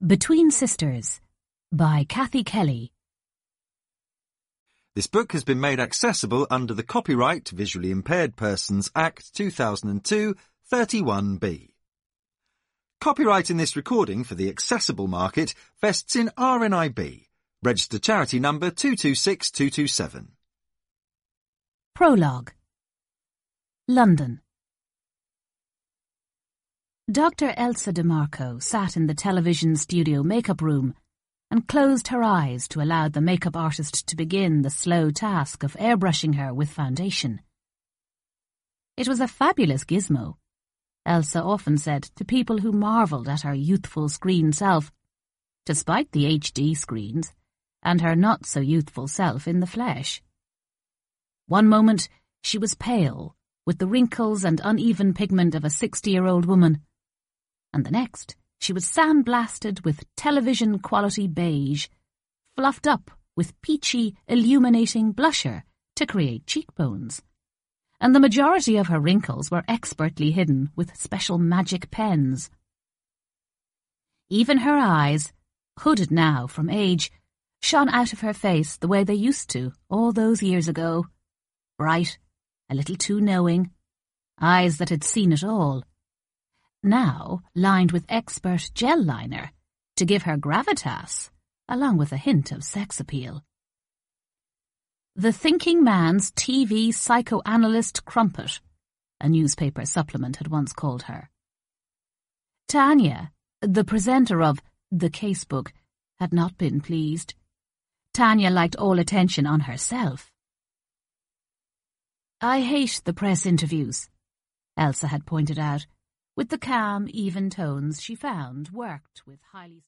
Between Sisters by Kathy Kelly. This book has been made accessible under the Copyright Visually Impaired Persons Act 2002 31B. Copyright in this recording for the accessible market vests in RNIB, registered charity number 226227. Prologue. London. Dr. Elsa DeMarco sat in the television studio makeup room and closed her eyes to allow the makeup artist to begin the slow task of airbrushing her with foundation. It was a fabulous gizmo, Elsa often said to people who marvelled at her youthful screen self, despite the HD screens, and her not-so-youthful self in the flesh. One moment she was pale, with the wrinkles and uneven pigment of a 60-year-old woman, and the next she was sandblasted with television-quality beige, fluffed up with peachy, illuminating blusher to create cheekbones, and the majority of her wrinkles were expertly hidden with special magic pens. Even her eyes, hooded now from age, shone out of her face the way they used to all those years ago, bright, a little too knowing, eyes that had seen it all, now lined with expert gel liner to give her gravitas, along with a hint of sex appeal. The thinking man's TV psychoanalyst crumpet, a newspaper supplement had once called her. Tanya, the presenter of The Casebook, had not been pleased. Tanya liked all attention on herself. "I hate the press interviews," Elsa had pointed out, with the calm, even tones she found worked with highly